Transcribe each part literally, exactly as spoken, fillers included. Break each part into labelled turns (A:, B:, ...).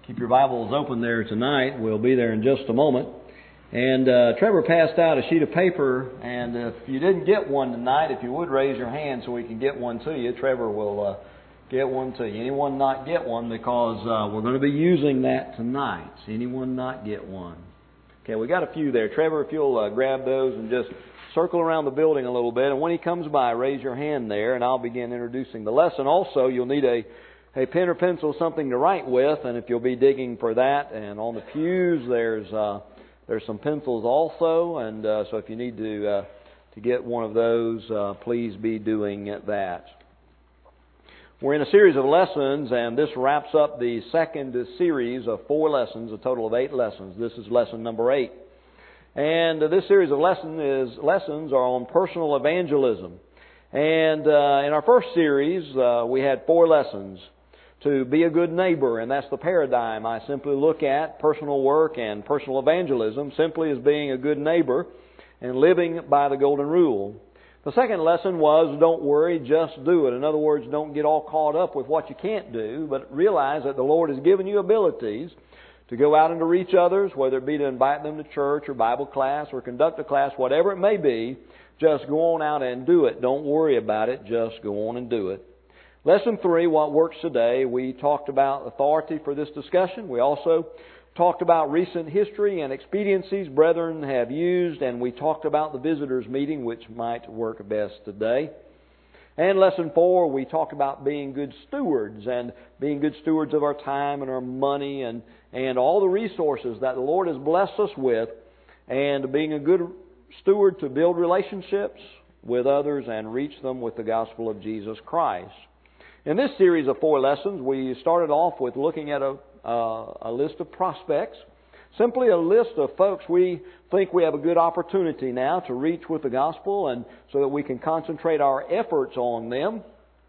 A: Keep your Bibles open there tonight. We'll be there in just a moment. And uh, Trevor passed out a sheet of paper, and if you didn't get one tonight, if you would raise your hand so we can get one to you, Trevor will uh, get one to you. Anyone not get one, because uh, we're going to be using that tonight. Anyone not get one? Okay, we got a few there. Trevor, if you'll uh, grab those and just circle around the building a little bit, and when he comes by, raise your hand there, and I'll begin introducing the lesson. Also, you'll need a a pen or pencil, something to write with, and if you'll be digging for that, and on the pews there's uh, there's some pencils also, and uh, so if you need to uh, to get one of those, uh, please be doing that. We're in a series of lessons, and this wraps up the second series of four lessons, a total of eight lessons. This is lesson number eight, and uh, this series of lesson is lessons are on personal evangelism. And uh, in our first series, uh, we had four lessons. To be a good neighbor, and that's the paradigm I simply look at personal work and personal evangelism simply as being a good neighbor and living by the golden rule. The second lesson was don't worry, just do it. In other words, don't get all caught up with what you can't do, but realize that the Lord has given you abilities to go out and to reach others, whether it be to invite them to church or Bible class or conduct a class, whatever it may be. Just go on out and do it. Don't worry about it. Just go on and do it. Lesson three, what works today, we talked about authority for this discussion. We also talked about recent history and expediencies brethren have used, and we talked about the visitors' meeting, which might work best today. And lesson four, we talked about being good stewards and being good stewards of our time and our money and, and all the resources that the Lord has blessed us with, and being a good steward to build relationships with others and reach them with the gospel of Jesus Christ. In this series of four lessons, we started off with looking at a, uh, a list of prospects, simply a list of folks we think we have a good opportunity now to reach with the gospel, and so that we can concentrate our efforts on them.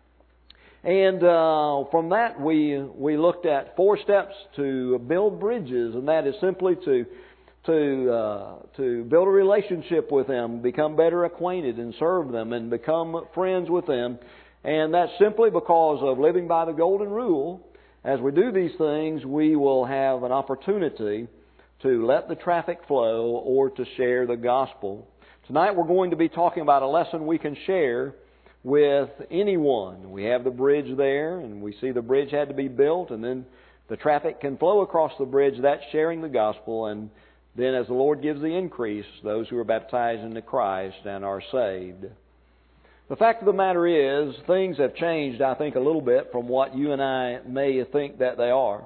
A: And uh, from that, we we looked at four steps to build bridges, and that is simply to to uh, to build a relationship with them, become better acquainted, and serve them, and become friends with them. And that's simply because of living by the golden rule. As we do these things, we will have an opportunity to let the traffic flow or to share the gospel. Tonight we're going to be talking about a lesson we can share with anyone. We have the bridge there, and we see the bridge had to be built, and then the traffic can flow across the bridge. That's sharing the gospel, and then as the Lord gives the increase, those who are baptized into Christ and are saved. The fact of the matter is, things have changed, I think, a little bit from what you and I may think that they are.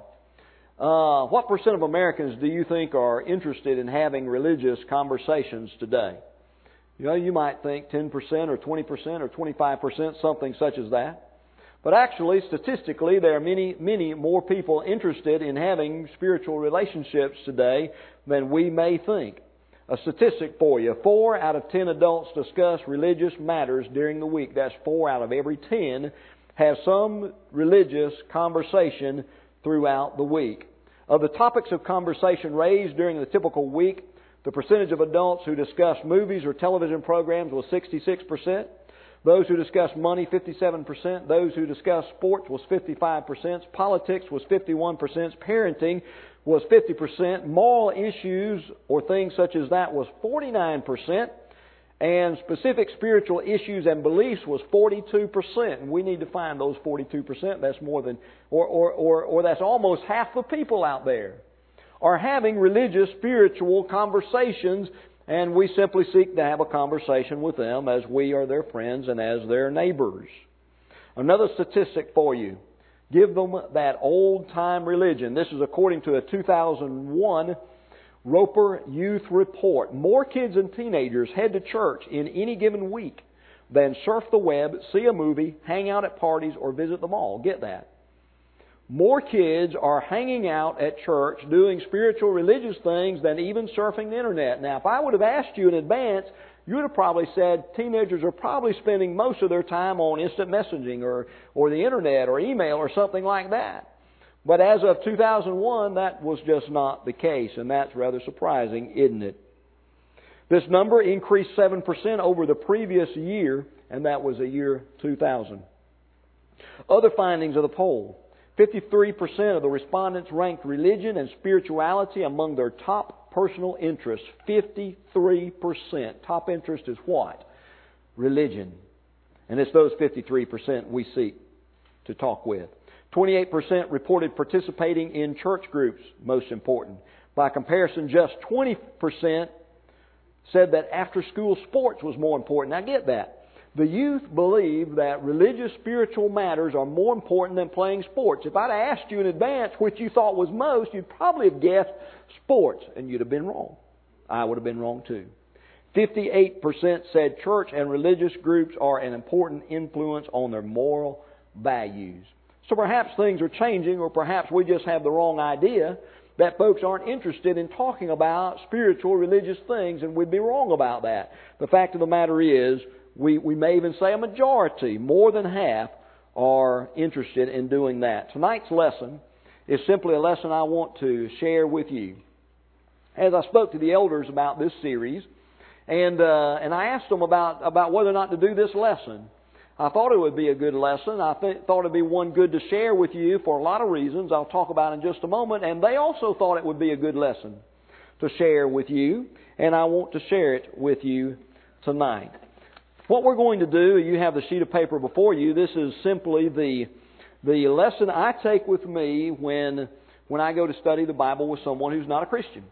A: Uh, what percent of Americans do you think are interested in having religious conversations today? You know, you might think ten percent or twenty percent or twenty-five percent, something such as that. But actually, statistically, there are many, many more people interested in having spiritual relationships today than we may think. A statistic for you. Four out of ten adults discuss religious matters during the week. That's four out of every ten have some religious conversation throughout the week. Of the topics of conversation raised during the typical week, the percentage of adults who discuss movies or television programs was sixty-six percent. Those who discuss money, fifty-seven percent. Those who discuss sports was fifty-five percent. Politics was fifty-one percent. Parenting was fifty percent. Moral issues or things such as that was forty-nine percent. And specific spiritual issues and beliefs was forty-two percent. And we need to find those forty-two percent. That's more than, or, or, or, or that's almost half the people out there are having religious, spiritual conversations. And we simply seek to have a conversation with them as we are their friends and as their neighbors. Another statistic for you. Give them that old-time religion. This is according to a two thousand one Roper Youth Report. More kids and teenagers head to church in any given week than surf the web, see a movie, hang out at parties, or visit the mall. Get that. More kids are hanging out at church doing spiritual religious things than even surfing the internet. Now, if I would have asked you in advance, you would have probably said teenagers are probably spending most of their time on instant messaging or, or the internet or email or something like that. But as of two thousand one, that was just not the case, and that's rather surprising, isn't it? This number increased seven percent over the previous year, and that was the year two thousand. Other findings of the poll. fifty-three percent of the respondents ranked religion and spirituality among their top personal interests. fifty-three percent. Top interest is what? Religion. And it's those fifty-three percent we seek to talk with. twenty-eight percent reported participating in church groups, most important. By comparison, just twenty percent said that after-school sports was more important. Now get that. The youth believe that religious, spiritual matters are more important than playing sports. If I'd asked you in advance which you thought was most, you'd probably have guessed sports, and you'd have been wrong. I would have been wrong too. fifty-eight percent said church and religious groups are an important influence on their moral values. So perhaps things are changing, or perhaps we just have the wrong idea that folks aren't interested in talking about spiritual, religious things, and we'd be wrong about that. The fact of the matter is, we, we may even say a majority, more than half, are interested in doing that. Tonight's lesson is simply a lesson I want to share with you. As I spoke to the elders about this series, and uh, and I asked them about, about whether or not to do this lesson, I thought it would be a good lesson. I th- thought it would be one good to share with you for a lot of reasons I'll talk about in just a moment. And they also thought it would be a good lesson to share with you. And I want to share it with you tonight. What we're going to do, you have the sheet of paper before you. This is simply the the lesson I take with me when when I go to study the Bible with someone who's not a Christian.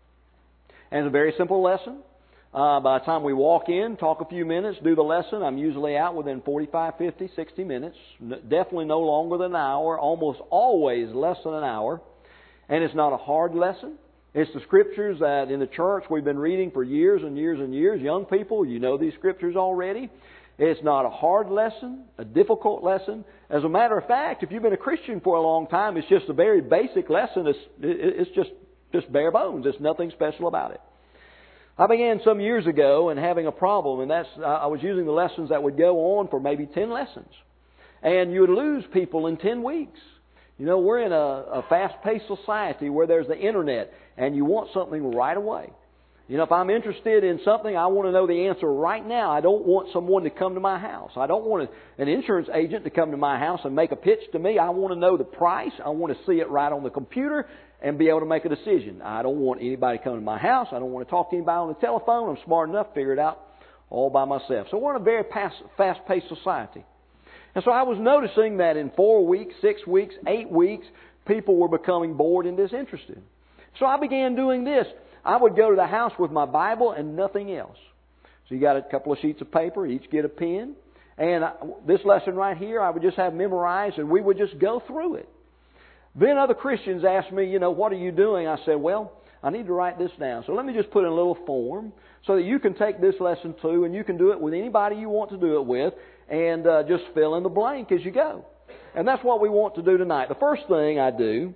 A: And it's a very simple lesson. Uh, by the time we walk in, talk a few minutes, do the lesson, I'm usually out within forty-five, fifty, sixty minutes. Definitely no longer than an hour. Almost always less than an hour. And it's not a hard lesson. It's the Scriptures that in the church we've been reading for years and years and years. Young people, you know these Scriptures already. It's not a hard lesson, a difficult lesson. As a matter of fact, if you've been a Christian for a long time, it's just a very basic lesson. It's, it's just, just bare bones. There's nothing special about it. I began some years ago and having a problem, and that's I was using the lessons that would go on for maybe ten lessons. And you would lose people in ten weeks. You know, we're in a, a fast-paced society where there's the Internet, and you want something right away. You know, if I'm interested in something, I want to know the answer right now. I don't want someone to come to my house. I don't want an insurance agent to come to my house and make a pitch to me. I want to know the price. I want to see it right on the computer and be able to make a decision. I don't want anybody coming to my house. I don't want to talk to anybody on the telephone. I'm smart enough to figure it out all by myself. So we're in a very fast-paced society. And so I was noticing that in four weeks, six weeks, eight weeks, people were becoming bored and disinterested. So I began doing this. I would go to the house with my Bible and nothing else. So you got a couple of sheets of paper, each get a pen. And I, this lesson right here, I would just have memorized, and we would just go through it. Then other Christians asked me, you know, what are you doing? I said, well, I need to write this down. So let me just put in a little form so that you can take this lesson too, and you can do it with anybody you want to do it with, and uh, just fill in the blank as you go. And that's what we want to do tonight. The first thing I do,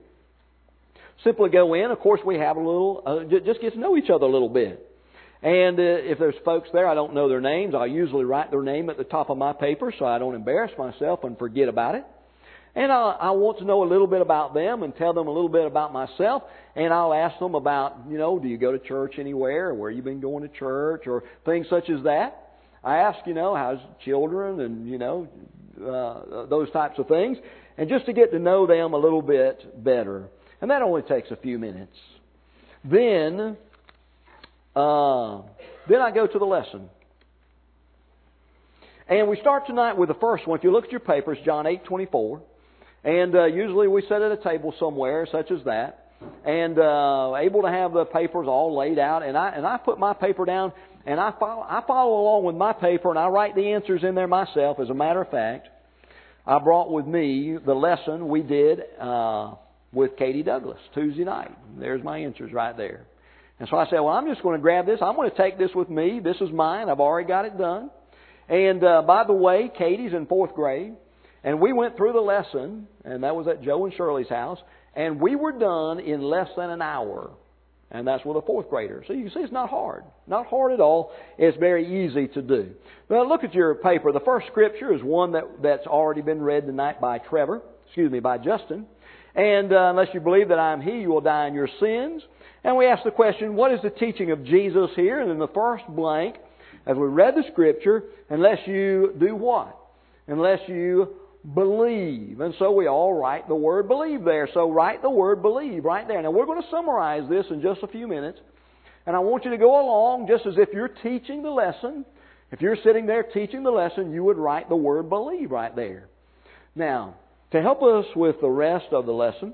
A: simply go in. Of course, we have a little, uh, just get to know each other a little bit. And uh, if there's folks there, I don't know their names, I usually write their name at the top of my paper so I don't embarrass myself and forget about it. And I, I want to know a little bit about them and tell them a little bit about myself. And I'll ask them about, you know, do you go to church anywhere? Or where you been going to church? Or things such as that. I ask, you know, how's children and, you know, uh, those types of things. And just to get to know them a little bit better. And that only takes a few minutes. Then, uh, then I go to the lesson. And we start tonight with the first one. If you look at your papers, John eight twenty-four. And uh, usually we sit at a table somewhere, such as that, and uh, able to have the papers all laid out. And I and I put my paper down, and I follow I follow along with my paper, and I write the answers in there myself. As a matter of fact, I brought with me the lesson we did uh, with Katie Douglas Tuesday night. There's my answers right there. And so I said, well, I'm just going to grab this. I'm going to take this with me. This is mine. I've already got it done. And uh, by the way, Katie's in fourth grade. And we went through the lesson, and that was at Joe and Shirley's house, and we were done in less than an hour. And that's with a fourth grader. So you can see it's not hard. Not hard at all. It's very easy to do. Now look at your paper. The first scripture is one that, that's already been read tonight by Trevor, excuse me, by Justin. And uh, unless you believe that I am He, you will die in your sins. And we ask the question, what is the teaching of Jesus here? And in the first blank, as we read the scripture, unless you do what? Unless you believe. And so we all write the word believe there. So write the word believe right there. Now we're going to summarize this in just a few minutes. And I want you to go along just as if you're teaching the lesson. If you're sitting there teaching the lesson, you would write the word believe right there. Now, to help us with the rest of the lesson,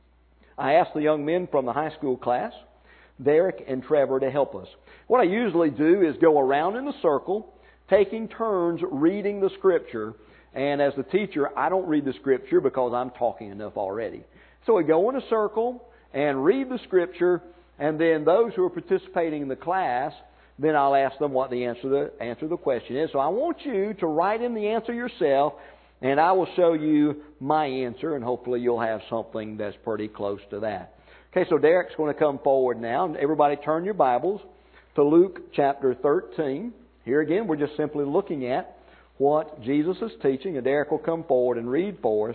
A: I asked the young men from the high school class, Derek and Trevor, to help us. What I usually do is go around in a circle, taking turns reading the Scripture. And as the teacher, I don't read the Scripture because I'm talking enough already. So we go in a circle and read the Scripture, and then those who are participating in the class, then I'll ask them what the answer to the, answer to the question is. So I want you to write in the answer yourself, and I will show you my answer, and hopefully you'll have something that's pretty close to that. Okay, so Derek's going to come forward now. Everybody turn your Bibles to Luke chapter thirteen. Here again, we're just simply looking at what Jesus is teaching, and Derek will come forward and read for us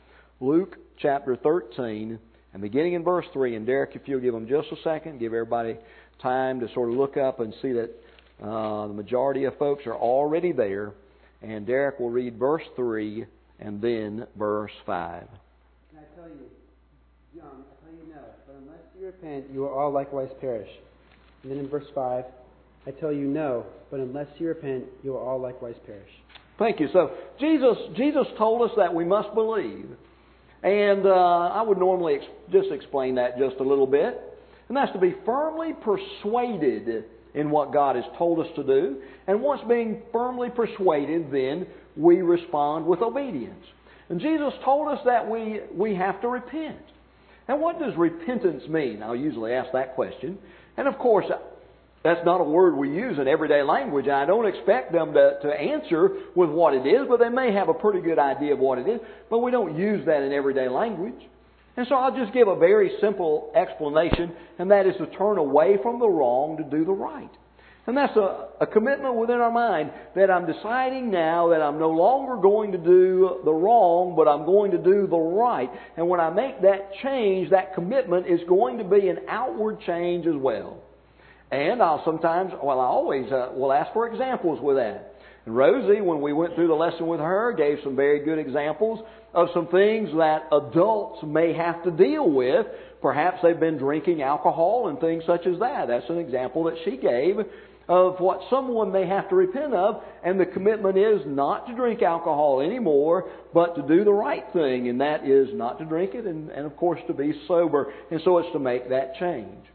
A: Luke chapter thirteen, and beginning in verse three. And Derek, if you'll give them just a second, give everybody time to sort of look up and see that uh, the majority of folks are already there. And Derek will read verse three and then verse five.
B: Can I tell you, John, I tell you no, but unless you repent, you will all likewise perish. And then in verse five, I tell you no, but unless you repent, you will all likewise perish.
A: Thank you. So Jesus, Jesus told us that we must believe. And uh, I would normally ex- just explain that just a little bit. And that's to be firmly persuaded in what God has told us to do. And once being firmly persuaded, then we respond with obedience. And Jesus told us that we, we have to repent. And what does repentance mean? I'll usually ask that question. And of course, that's not a word we use in everyday language. I don't expect them to, to answer with what it is, but they may have a pretty good idea of what it is. But we don't use that in everyday language. And so I'll just give a very simple explanation, and that is to turn away from the wrong to do the right. And that's a, a commitment within our mind that I'm deciding now that I'm no longer going to do the wrong, but I'm going to do the right. And when I make that change, that commitment is going to be an outward change as well. And I'll sometimes, well, I always uh, will ask for examples with that. And Rosie, when we went through the lesson with her, gave some very good examples of some things that adults may have to deal with. Perhaps they've been drinking alcohol and things such as that. That's an example that she gave of what someone may have to repent of. And the commitment is not to drink alcohol anymore, but to do the right thing. And that is not to drink it and, and of course, to be sober. And so it's to make that change.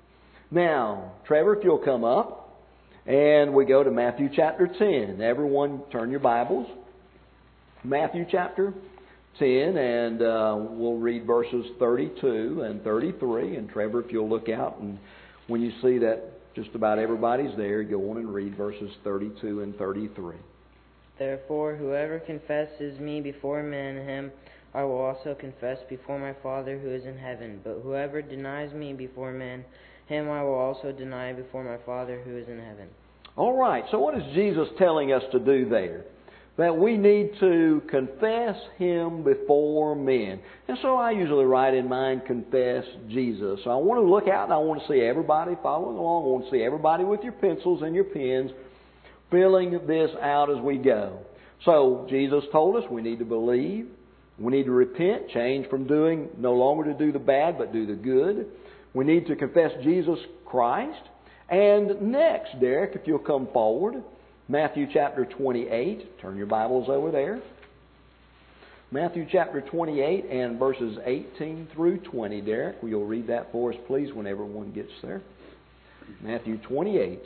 A: Now, Trevor, if you'll come up. And we go to Matthew chapter ten. Everyone turn your Bibles. Matthew chapter ten, and uh, we'll read verses thirty-two and thirty-three. And Trevor, if you'll look out, and when you see that just about everybody's there, go on and read verses thirty-two and thirty-three.
C: Therefore, whoever confesses me before men, him I will also confess before my Father who is in heaven. But whoever denies me before men, him I will also deny before my Father who is in heaven.
A: All right, so what is Jesus telling us to do there? That we need to confess Him before men. And so I usually write in mine, confess Jesus. So I want to look out and I want to see everybody following along. I want to see everybody with your pencils and your pens filling this out as we go. So Jesus told us we need to believe. We need to repent, change from doing, no longer to do the bad, but do the good. We need to confess Jesus Christ. And next, Derek, if you'll come forward, Matthew chapter twenty-eight. Turn your Bibles over there. Matthew chapter twenty-eight and verses eighteen through twenty. Derek, you'll read that for us, please, when everyone gets there. Matthew twenty-eight,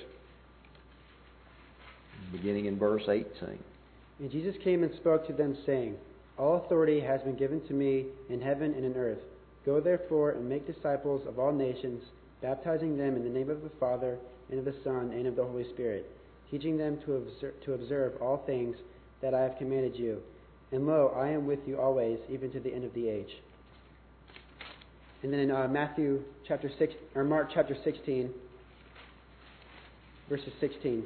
A: beginning in verse eighteen.
B: And Jesus came and spoke to them, saying, All authority has been given to me in heaven and in earth. Go therefore and make disciples of all nations, baptizing them in the name of the Father, and of the Son, and of the Holy Spirit, teaching them to observe, to observe all things that I have commanded you. And lo, I am with you always, even to the end of the age. And then in uh, Matthew chapter six, or Mark chapter sixteen, verses sixteen.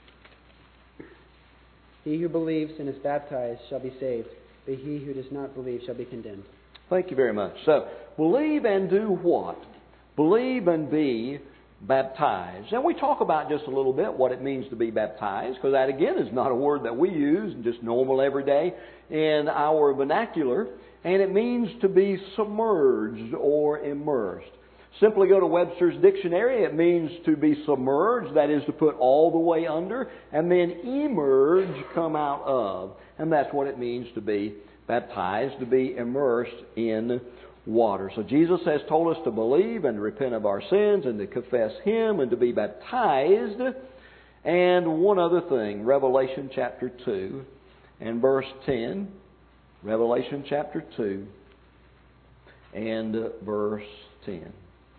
B: He who believes and is baptized shall be saved, but he who does not believe shall be condemned.
A: Thank you very much. So, believe and do what? Believe and be baptized. And we talk about just a little bit what it means to be baptized, because that again is not a word that we use just normal every day in our vernacular, and it means to be submerged or immersed. Simply go to Webster's dictionary. It means to be submerged, that is to put all the way under, and then emerge, come out of. And that's what it means to be baptized, to be immersed in water. So Jesus has told us to believe and to repent of our sins and to confess Him and to be baptized. And one other thing, Revelation chapter two and verse ten. Revelation chapter two and verse ten.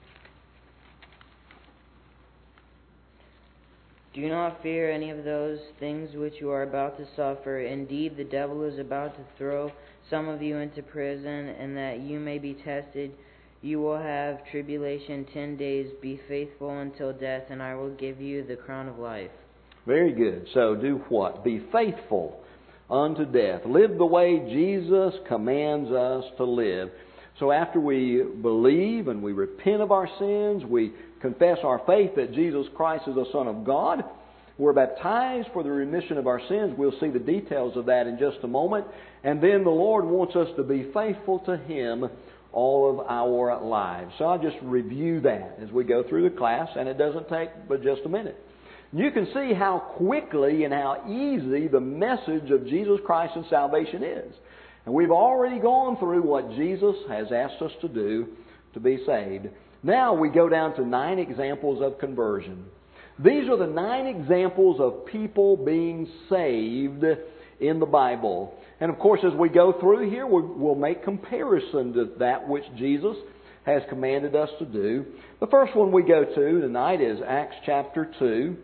C: Do not fear any of those things which you are about to suffer. Indeed, the devil is about to throw some of you into prison, and that you may be tested. You will have tribulation ten days. Be faithful until death, and I will give you the crown of life.
A: Very good. So do what? Be faithful unto death. Live the way Jesus commands us to live. So after we believe and we repent of our sins, we confess our faith that Jesus Christ is the Son of God, we're baptized for the remission of our sins. We'll see the details of that in just a moment. And then the Lord wants us to be faithful to Him all of our lives. So I'll just review that as we go through the class, and it doesn't take but just a minute. You can see how quickly and how easy the message of Jesus Christ and salvation is. And we've already gone through what Jesus has asked us to do to be saved. Now we go down to nine examples of conversion. These are the nine examples of people being saved in the Bible. And of course, as we go through here, we'll make comparison to that which Jesus has commanded us to do. The first one we go to tonight is Acts chapter two.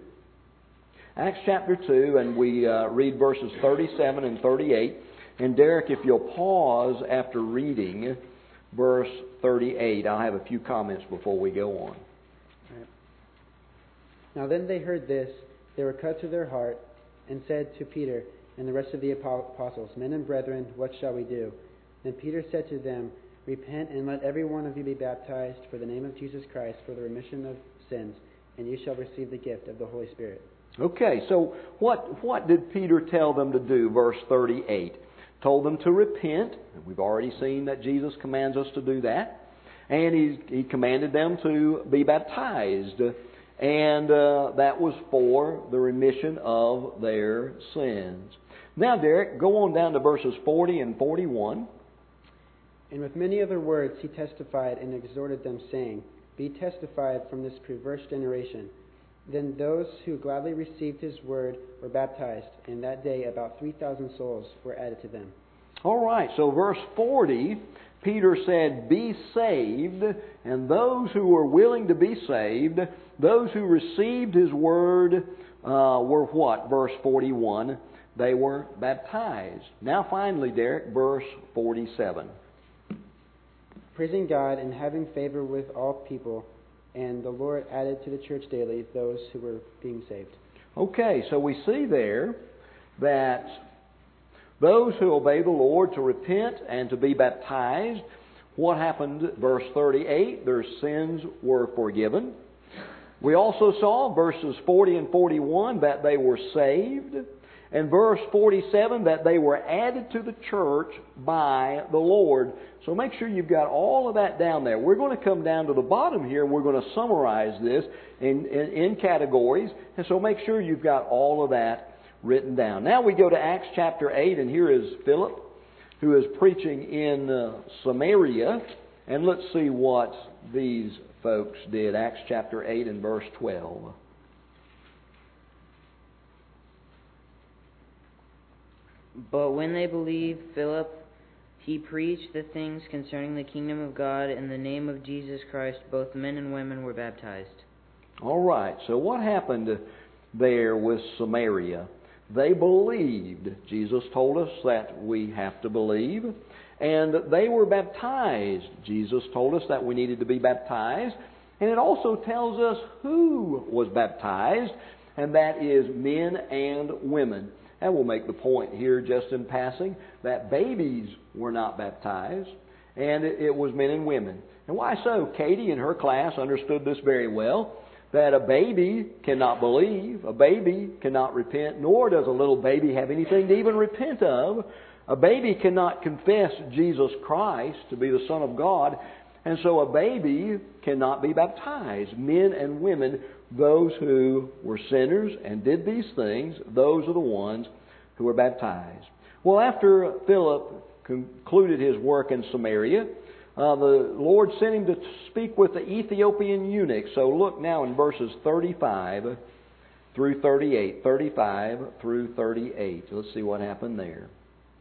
A: Acts chapter two, and we uh, read verses thirty-seven and thirty-eight. And Derek, if you'll pause after reading verse thirty-eight, I'll have a few comments before we go on.
B: Right. Now then they heard this, they were cut to their heart, and said to Peter and the rest of the apostles, Men and brethren, what shall we do? Then Peter said to them, Repent, and let every one of you be baptized for the name of Jesus Christ for the remission of sins, and you shall receive the gift of the Holy Spirit. Okay, so what what did Peter tell them to do? Verse thirty-eight. Told them to repent. We've already seen that Jesus commands us to do that. And he, he commanded them to be baptized. And uh, that was for the remission of their sins. Now, Derek, go on down to verses forty and forty-one. And with many other words he testified and exhorted them, saying, Be testified from this perverse generation. Then those who gladly received his word were baptized, and that day about three thousand souls were added to them.
A: All right, so verse forty, Peter said, Be saved, and those who were willing to be saved, those who received his word, uh, were what? Verse forty-one, they were baptized. Now finally, Derek, verse forty-seven.
B: Praising God and having favor with all people, and the Lord added to the church daily those who were being saved. Okay, so we see there that those who obey the Lord to repent and to be baptized, what happened? Verse thirty-eight, their sins were forgiven. We also saw verses forty and forty-one that they were saved. And verse forty-seven, that they were added to the church by the Lord. So make sure you've got all of that down there. We're going to come down to the bottom here and we're going to summarize this in, in, in categories. And so make sure you've got all of that written down. Now we go to Acts chapter eight, and here is Philip, who is preaching in uh, Samaria. And let's see what these folks did. Acts chapter eight and verse twelve.
C: But when they believed Philip, he preached the things concerning the kingdom of God in the name of Jesus Christ. Both men and women were baptized. All right,
A: so what happened there with Samaria? They believed. Jesus told us that we have to believe. And they were baptized. Jesus told us that we needed to be baptized. And it also tells us who was baptized, and that is men and women. And we'll make the point here just in passing that babies were not baptized, and it, it was men and women. And why so? Katie in her class understood this very well. that a baby cannot believe, a baby cannot repent, nor does a little baby have anything to even repent of. A baby cannot confess Jesus Christ to be the Son of God, and so a baby cannot be baptized. Men and women, those who were sinners and did these things, those are the ones who were baptized. Well, after Philip concluded his work in Samaria, uh, the Lord sent him to speak with the Ethiopian eunuch. So look now in verses thirty-five through thirty-eight. thirty-five through thirty-eight. Let's see what happened there.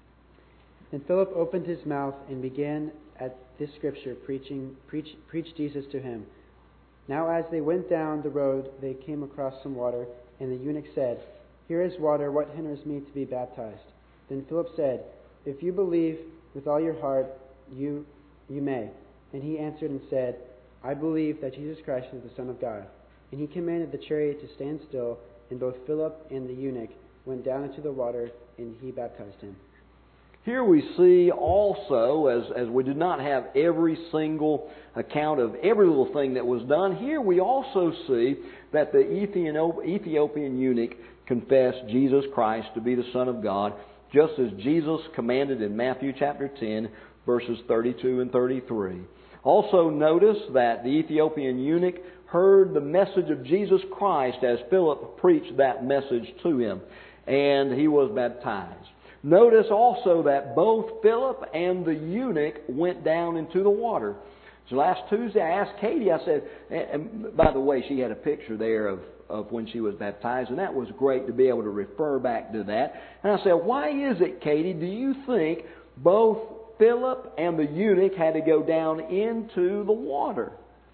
B: Then Philip opened his mouth and began at this scripture, preaching, preach, preach Jesus to him. Now as they went down the road, they came across some water, and the eunuch said, "Here is water, what hinders me to be baptized?" Then Philip said, "If you believe with all your heart, you you may." And he answered and said, "I believe that Jesus Christ is the Son of God." And he commanded the chariot to stand still, and both Philip and the eunuch went down into the water, and he baptized him.
A: Here we see also, as, as we did not have every single account of every little thing that was done, here we also see that the Ethiopian eunuch confessed Jesus Christ to be the Son of God, just as Jesus commanded in Matthew chapter ten, verses thirty-two and thirty-three. Also notice that the Ethiopian eunuch heard the message of Jesus Christ as Philip preached that message to him, and he was baptized. Notice also that both Philip and the eunuch went down into the water. So last Tuesday I asked Katie, I said, and by the way, she had a picture there of, of when she was baptized, and that was great to be able to refer back to that. And I said, why is it, Katie, do you think both Philip and the eunuch had to go down into the water?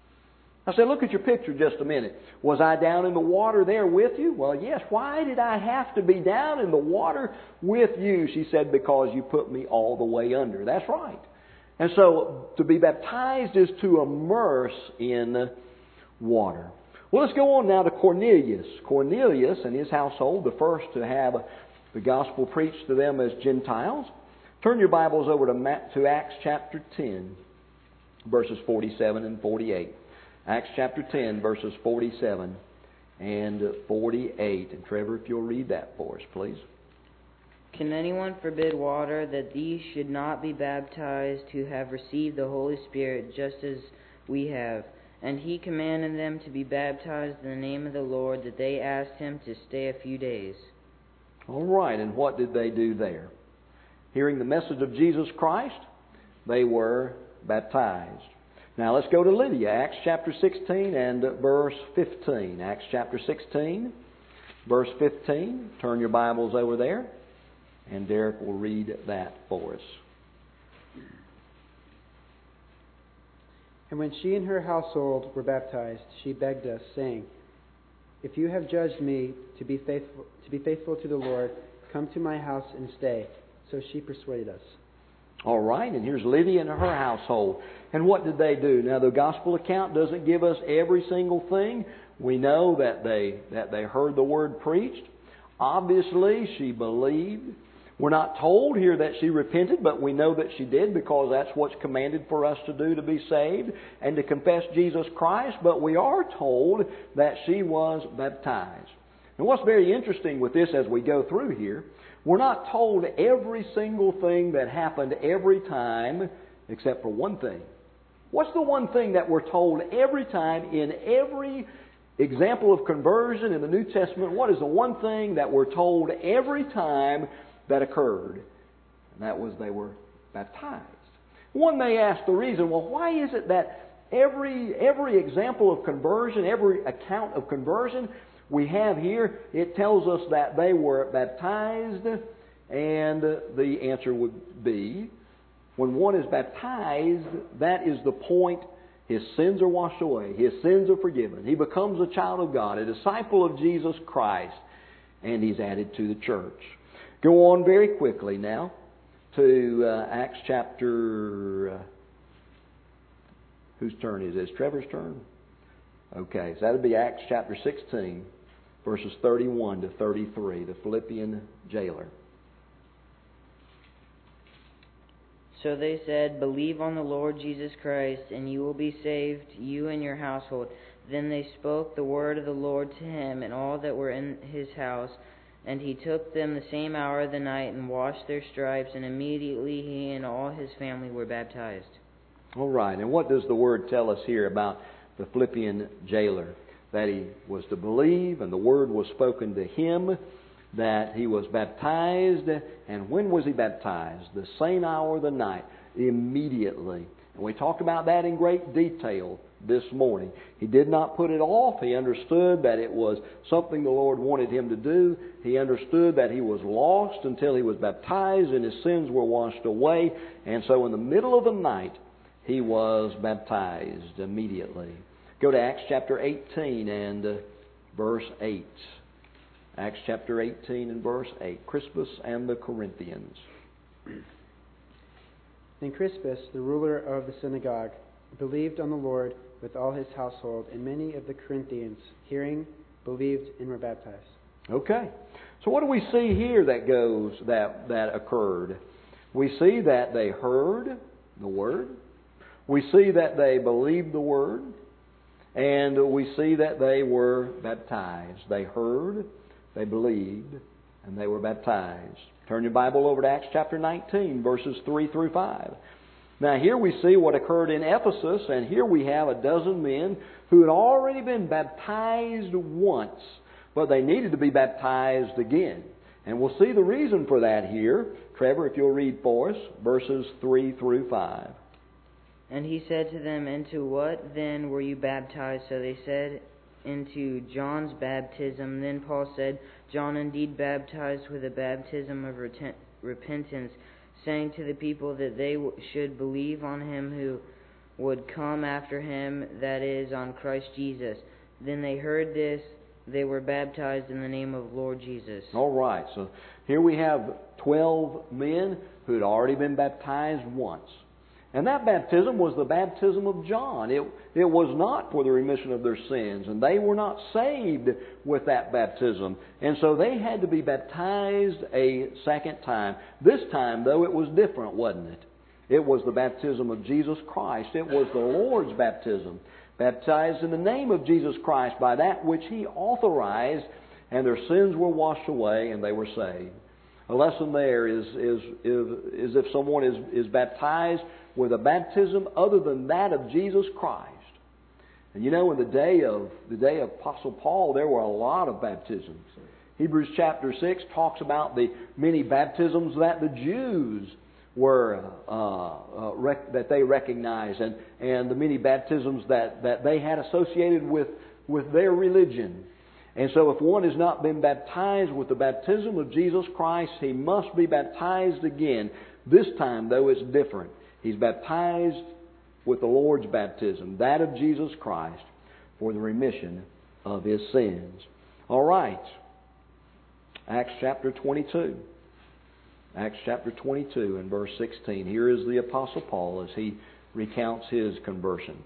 A: I said, look at your picture just a minute. Was I down in the water there with you? Well, yes. Why did I have to be down in the water with you? She said, because you put me all the way under. That's right. And so to be baptized is to immerse in water. Well, let's go on now to Cornelius. Cornelius and his household, the first to have the gospel preached to them as Gentiles. Turn your Bibles over to, to Acts chapter ten, verses forty-seven and forty-eight. Acts chapter ten, verses forty-seven and forty-eight. And Trevor, if you'll read that for us, please.
C: Can anyone forbid water that these should not be baptized who have received the Holy Spirit just as we have? And he commanded them to be baptized in the name of the Lord, that they asked him to stay a few days.
A: All right, and what did they do there? Hearing the message of Jesus Christ, they were baptized. Now let's go to Lydia, Acts chapter sixteen and verse fifteen. Acts chapter sixteen, verse fifteen. Turn your Bibles over there, and Derek will read that for us.
B: And when she and her household were baptized, she begged us, saying, "If you have judged me to be faithful to be faithful to the Lord, come to my house and stay." So she persuaded us.
A: All right, and here's Lydia and her household. And what did they do? Now, the gospel account doesn't give us every single thing. We know that they that they heard the word preached. Obviously, she believed. We're not told here that she repented, but we know that she did, because that's what's commanded for us to do to be saved and to confess Jesus Christ. But we are told that she was baptized. And what's very interesting with this as we go through here, we're not told every single thing that happened every time except for one thing. What's the one thing that we're told every time in every example of conversion in the New Testament? What is the one thing that we're told every time that occurred? And that was they were baptized. One may ask the reason, well, why is it that every every example of conversion, every account of conversion we have here, it tells us that they were baptized, and the answer would be, when one is baptized, that is the point. His sins are washed away. His sins are forgiven. He becomes a child of God, a disciple of Jesus Christ, and he's added to the church. Go on very quickly now to uh, Acts chapter... Uh, whose turn is this? Trevor's turn? Okay, so that would be Acts chapter sixteen, verses thirty-one to thirty-three, the Philippian jailer.
C: So they said, Believe on the Lord Jesus Christ, and you will be saved, you and your household. Then they spoke the word of the Lord to him and all that were in his house. And he took them the same hour of the night and washed their stripes, and immediately he and all his family were baptized.
A: All right, and what does the Word tell us here about the Philippian jailer? That he was to believe, and the Word was spoken to him, that he was baptized. And when was he baptized? The same hour of the night, immediately. And we talked about that in great detail this morning. He did not put it off. He understood that it was something the Lord wanted him to do. He understood that he was lost until he was baptized and his sins were washed away. And so in the middle of the night, he was baptized immediately. Go to Acts chapter eighteen and uh, verse eight. Acts chapter eighteen and verse eight. Crispus and the Corinthians.
B: Then Crispus, the ruler of the synagogue, believed on the Lord with all his household, and many of the Corinthians, hearing, believed and were baptized.
A: Okay. So what do we see here that goes, that, that occurred? We see that they heard the Word. We see that they believed the Word. And we see that they were baptized. They heard, they believed, and they were baptized. Turn your Bible over to Acts chapter nineteen, verses three through five. Now here we see what occurred in Ephesus, and here we have a dozen men who had already been baptized once, but they needed to be baptized again. And we'll see the reason for that here. Trevor, if you'll read for us, verses three through five.
C: And he said to them, Into what then were you baptized? So they said, Into John's baptism. Then Paul said, John indeed baptized with a baptism of reten- repentance, saying to the people that they w- should believe on him who would come after him, that is, on Christ Jesus. Then they heard this, they were baptized in the name of Lord Jesus.
A: All right, so here we have twelve men who had already been baptized once. And that baptism was the baptism of John. It, it was not for the remission of their sins. And they were not saved with that baptism. And so they had to be baptized a second time. This time, though, it was different, wasn't it? It was the baptism of Jesus Christ. It was the Lord's baptism. Baptized in the name of Jesus Christ by that which He authorized. And their sins were washed away and they were saved. A lesson there is, is, is, is if someone is, is baptized with a baptism other than that of Jesus Christ. And you know, in the day of the day of Apostle Paul, there were a lot of baptisms. Hebrews chapter six talks about the many baptisms that the Jews were uh, uh, rec- that they recognized, and, and the many baptisms that, that they had associated with, with their religion. And so if one has not been baptized with the baptism of Jesus Christ, he must be baptized again. This time, though, it's different. He's baptized with the Lord's baptism, that of Jesus Christ, for the remission of his sins. All right. Acts chapter twenty-two. Acts chapter twenty-two and verse sixteen. Here is the Apostle Paul as he recounts his conversion.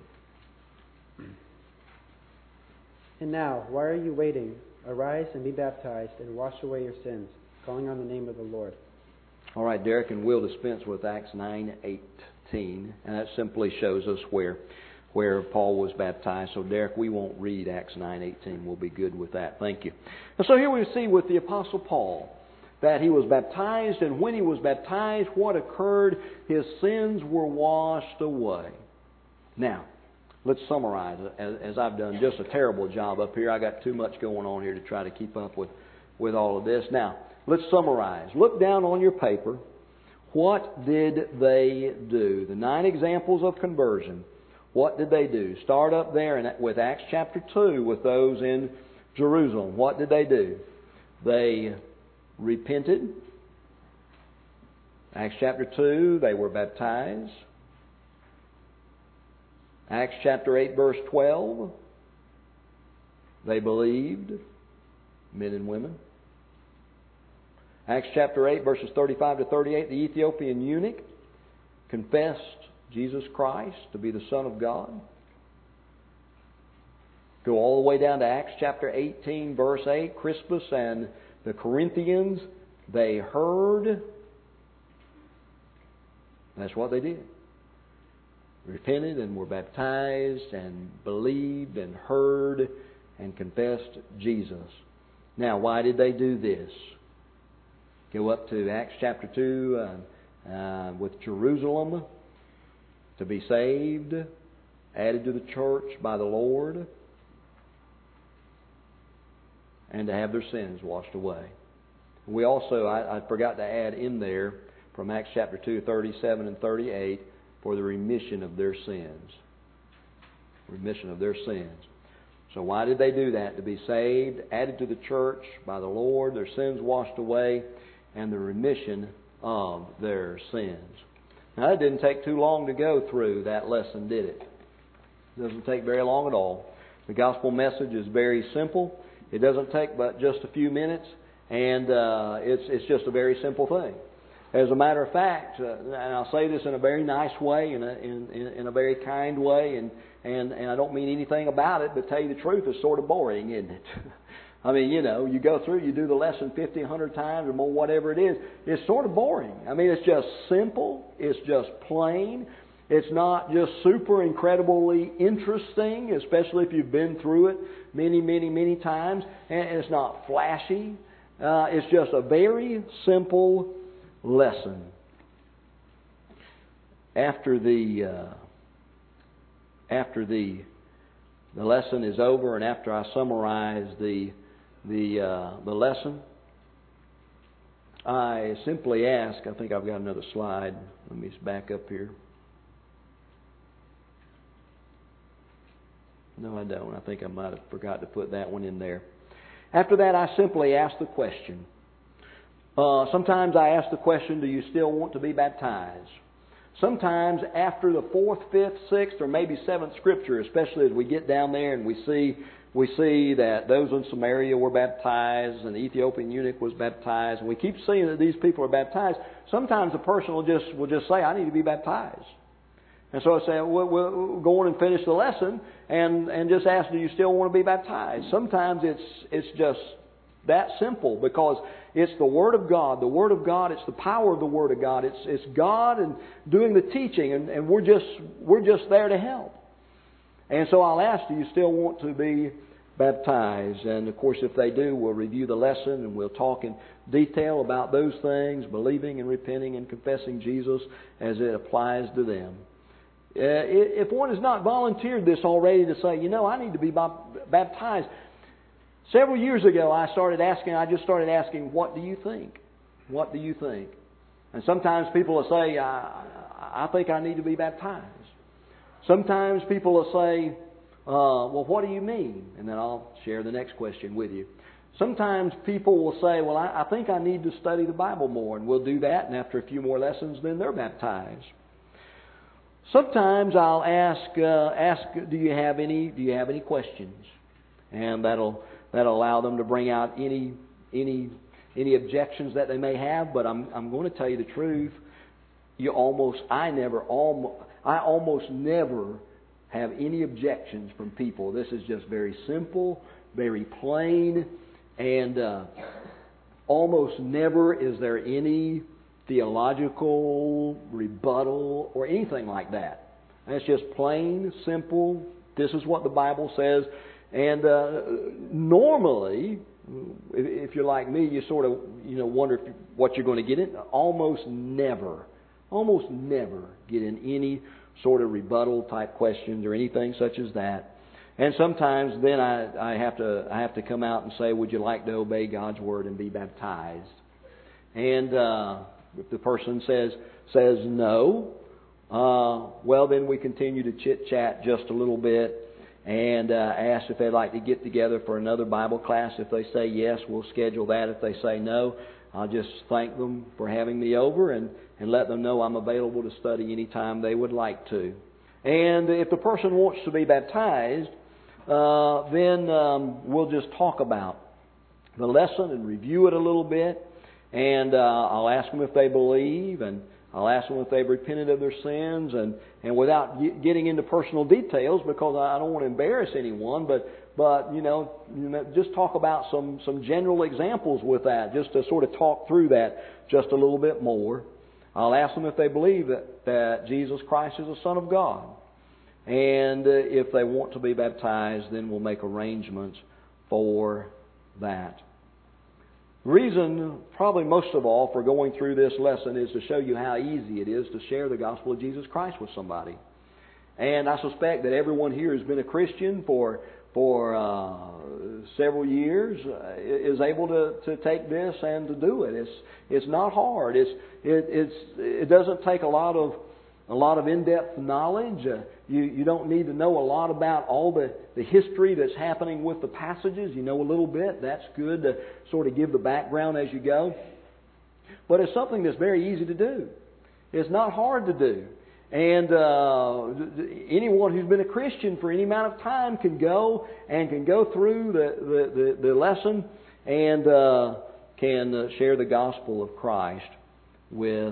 B: And now, why are you waiting? Arise and be baptized and wash away your sins, calling on the name of the Lord.
A: All right, Derek, and we'll dispense with Acts nine eighteen, and that simply shows us where where Paul was baptized. So, Derek, we won't read Acts nine eighteen. We'll be good with that. Thank you. And so here we see with the Apostle Paul that he was baptized, and when he was baptized, what occurred? His sins were washed away. Now, let's summarize it, as, as I've done just a terrible job up here. I got too much going on here to try to keep up with, with all of this. Now, let's summarize. Look down on your paper. What did they do? The nine examples of conversion. What did they do? Start up there in, with Acts chapter two with those in Jerusalem. What did they do? They repented. Acts chapter two, they were baptized. Acts chapter eight, verse twelve, they believed, men and women. Acts chapter eight, verses thirty-five to thirty-eight, the Ethiopian eunuch confessed Jesus Christ to be the Son of God. Go all the way down to Acts chapter eighteen, verse eight, Crispus and the Corinthians, they heard, That's what they did. Repented and were baptized and believed and heard and confessed Jesus. Now, why did they do this? Go up to Acts chapter two uh, uh, with Jerusalem to be saved, added to the church by the Lord, and to have their sins washed away. We also, I, I forgot to add in there from Acts chapter two, thirty-seven and thirty-eight, for the remission of their sins. Remission of their sins. So why did they do that? To be saved, added to the church by the Lord, their sins washed away, and the remission of their sins. Now, it didn't take too long to go through that lesson, did it? It doesn't take very long at all. The gospel message is very simple. It doesn't take but just a few minutes, and uh, it's it's just a very simple thing. As a matter of fact, uh, and I'll say this in a very nice way, in a in, in, in a very kind way, and, and, and I don't mean anything about it, but tell you the truth, it's sort of boring, isn't it? I mean, you know, you go through, you do the lesson fifty, a hundred times or more, whatever it is, it's sort of boring. I mean, it's just simple, it's just plain. It's not just super incredibly interesting, especially if you've been through it many, many, many times. And it's not flashy. Uh, it's just a very simple lesson. After the uh, after the the lesson is over, and after I summarize the the uh, the lesson, I simply ask. I think I've got another slide. Let me just back up here. No, I don't. I think I might have forgot to put that one in there. After that, I simply ask the question. Uh, sometimes I ask the question, do you still want to be baptized? Sometimes after the fourth, fifth, sixth, or maybe seventh scripture, especially as we get down there and we see we see that those in Samaria were baptized and the Ethiopian eunuch was baptized, and we keep seeing that these people are baptized, sometimes a person will just will just say, I need to be baptized. And so I say, we'll, we'll go on and finish the lesson and, and just ask, do you still want to be baptized? Sometimes it's it's just that simple, because it's the Word of God. The Word of God, it's the power of the Word of God. It's it's God and doing the teaching, and, and we're just we're just there to help. And so I'll ask, do you still want to be baptized? And of course, if they do, we'll review the lesson and we'll talk in detail about those things, believing and repenting and confessing Jesus as it applies to them. Uh, if one has not volunteered this already to say, you know, I need to be baptized. Several years ago, I started asking, I just started asking, what do you think? What do you think? And sometimes people will say, I, I think I need to be baptized. Sometimes people will say, uh, well, what do you mean? And then I'll share the next question with you. Sometimes people will say, well, I, I think I need to study the Bible more. And we'll do that, and after a few more lessons, then they're baptized. Sometimes I'll ask, uh, ask, do you have any, do you have any questions? And that'll that'll allow them to bring out any any any objections that they may have. But I'm I'm going to tell you the truth. You almost I never almost I almost never have any objections from people. This is just very simple, very plain, and uh, almost never is there any theological rebuttal or anything like that. And it's just plain, simple. This is what the Bible says. And uh, normally, if you're like me, you sort of you know wonder if, what you're going to get in. Almost never, almost never get in any sort of rebuttal type questions or anything such as that. And sometimes then I, I have to I have to come out and say, would you like to obey God's word and be baptized? And uh, if the person says says no, uh, well then we continue to chit chat just a little bit. And uh, ask if they'd like to get together for another Bible class. If they say yes, we'll schedule that. If they say no, I'll just thank them for having me over and, and let them know I'm available to study anytime they would like to. And if the person wants to be baptized, uh, then um, we'll just talk about the lesson and review it a little bit. And uh, I'll ask them if they believe, and I'll ask them if they've repented of their sins, and, and without getting into personal details, because I don't want to embarrass anyone, but but you know, you know, just talk about some, some general examples with that, just to sort of talk through that just a little bit more. I'll ask them if they believe that, that Jesus Christ is the Son of God. And uh, if they want to be baptized, then we'll make arrangements for that. The reason, probably most of all, for going through this lesson is to show you how easy it is to share the gospel of Jesus Christ with somebody. And I suspect that everyone here has been a Christian for for uh, several years, uh, is able to, to take this and to do it. It's it's not hard. It's it it's it doesn't take a lot of a lot of in-depth knowledge. Uh, you you don't need to know a lot about all the, the history that's happening with the passages. You know a little bit. That's good to sort of give the background as you go. But it's something that's very easy to do. It's not hard to do. And uh, anyone who's been a Christian for any amount of time can go and can go through the, the, the, the lesson and uh, can uh, share the gospel of Christ with,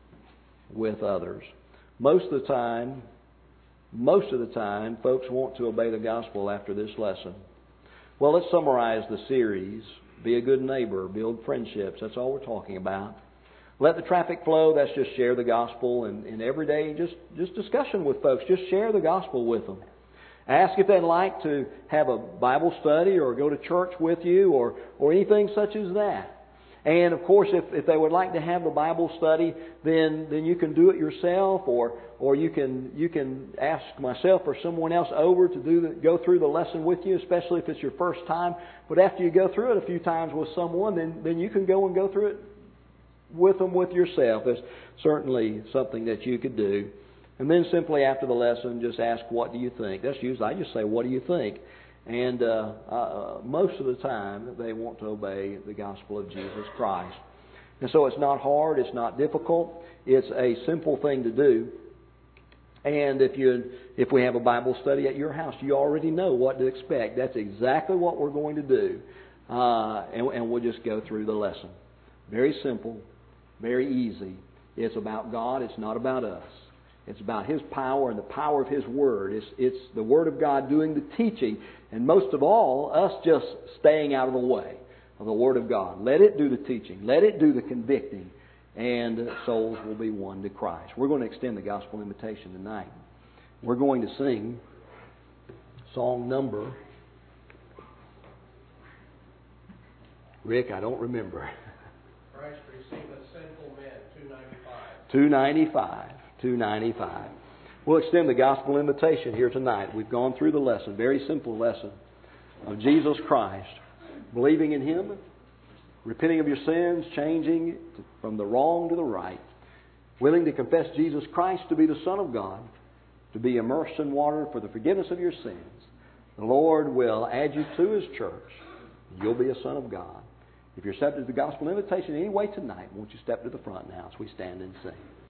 A: with others. Most of the time, most of the time, folks want to obey the gospel after this lesson. Well, let's summarize the series. Be a good neighbor, build friendships. That's all we're talking about. Let the traffic flow. That's just share the gospel and, and every day just, just discussion with folks. Just share the gospel with them. Ask if they'd like to have a Bible study or go to church with you or, or anything such as that. And of course, if, if they would like to have the Bible study, then, then you can do it yourself, or or you can you can ask myself or someone else over to do the, go through the lesson with you, especially if it's your first time. But after you go through it a few times with someone, then, then you can go and go through it with them with yourself. It's certainly something that you could do. And then simply after the lesson, just ask, what do you think? That's usually, I just say, what do you think? And uh, uh, most of the time, they want to obey the gospel of Jesus Christ. And so it's not hard, it's not difficult, it's a simple thing to do. And if you if we have a Bible study at your house, you already know what to expect. That's exactly what we're going to do. Uh, and, and we'll just go through the lesson. Very simple. Very easy. It's about God. It's not about us. It's about His power and the power of His Word. It's, it's the Word of God doing the teaching. And most of all, us just staying out of the way of the Word of God. Let it do the teaching. Let it do the convicting. And souls will be won to Christ. We're going to extend the gospel invitation tonight. We're going to sing song number... Rick, I don't remember.
D: Christ receiveth sinful men, two ninety-five.
A: two ninety-five. two ninety-five. We'll extend the gospel invitation here tonight. We've gone through the lesson, very simple lesson of Jesus Christ. Believing in Him, repenting of your sins, changing from the wrong to the right, willing to confess Jesus Christ to be the Son of God, to be immersed in water for the forgiveness of your sins. The Lord will add you to His church. You'll be a son of God. If you're accepted to the gospel invitation in any way tonight, won't you step to the front now as we stand and sing?